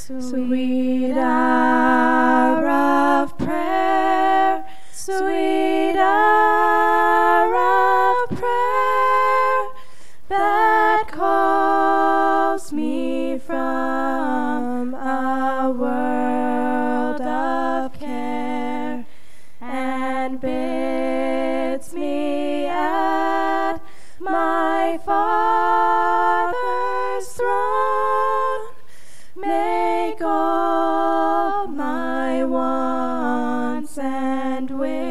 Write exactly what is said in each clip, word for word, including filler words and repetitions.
Sweet hour of prayer, sweet hour of prayer, that calls me from a world of care, and bids me at my Father's throne make all my wants and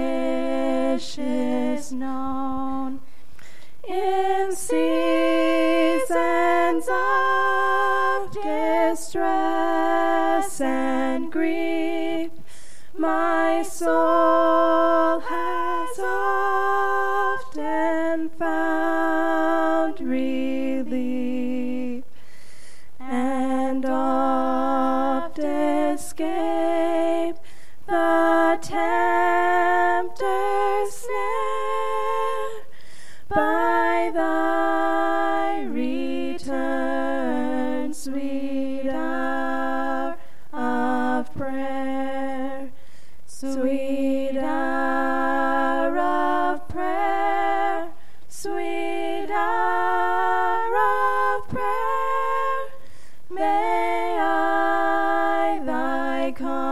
wishes known. In seasons of distress and grief, my soul has often found relief, and oft escape the tempter's snare by thy return, sweet hour of prayer. Sweet hour of prayer, sweet hour of prayer, may I thy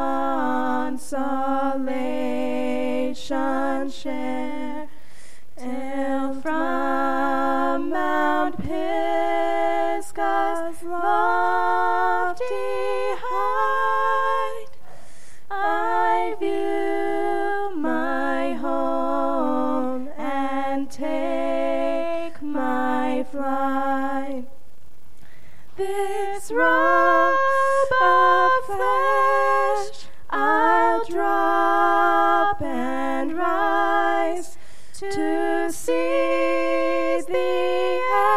consolation share, till from Mount Pisgah's lofty height I view my home and take my flight. This robe of flesh I'll drop and rise to seize the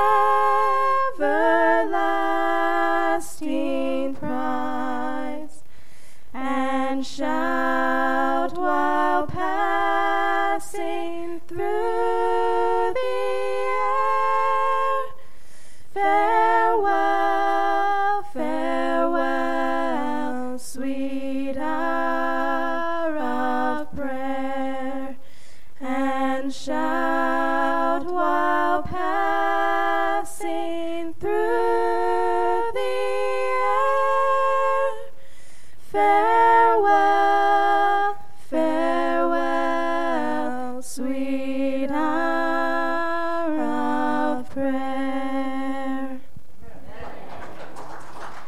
everlasting prize, and shout while passing through the air, farewell, farewell, sweet hour of prayer, and shout while passing through the air, farewell.